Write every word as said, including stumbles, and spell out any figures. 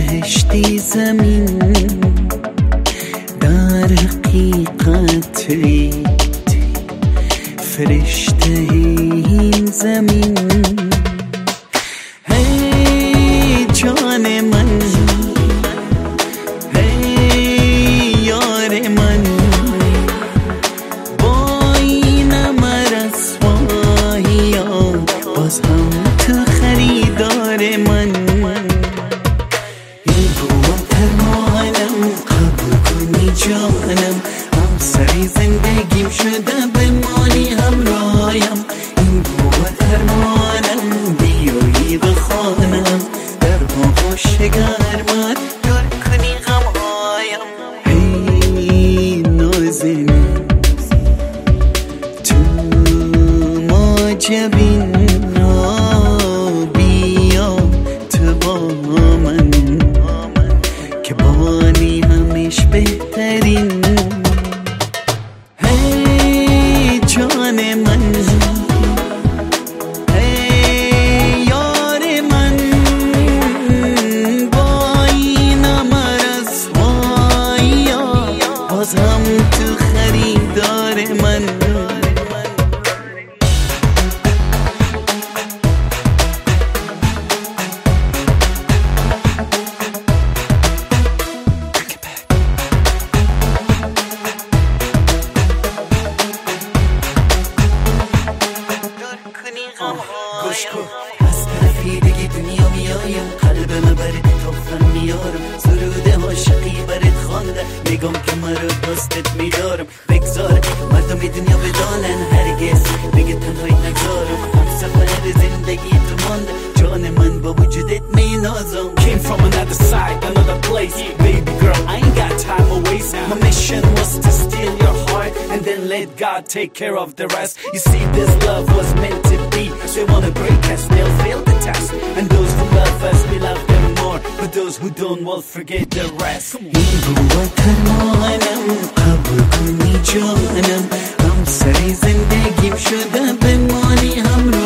بهشتی زمین در حقیقت فرشته این زمین. هی جان من، هی یار من، با اینم رسوایی ها باز هم تو خریدار من. این بود ارمانم، قبول کنی جانم، همسری زندگیم شده بمانی همرایم. این بود ارمانم، بیایی به خانم، در باغ شگرمت دور کنی غمهایم. هی نازنین تو ما جبین، بیا تو با من که بانی همیش بهترین. هی جان من، هی یار من، با اینم رسوایی ها باز هم تو خریدار من. گوش کن از طرفی دیگه دنیا میایم، قلبم برات تفرم میارم، سرود عاشقی برات خوانده، میگم که من رو دوستت میدارم. بگذار مردم دنیا بدانن هرگز دیگه تنهایی نگذارم، هم سفر زندگی تو مانده، جان من با وجودت مینازم. Came from another side, another place, baby girl, I ain't got time to waste. My mission was to steal your heart and then let God take care of the rest. You see, this love was meant to be. They wanna break us, they'll fail the test. And those who love us, we love them more. But those who don't, will forget the rest. این بود ارمانم، قبول کنی جانم، همسری زندگیم شده بمانی هم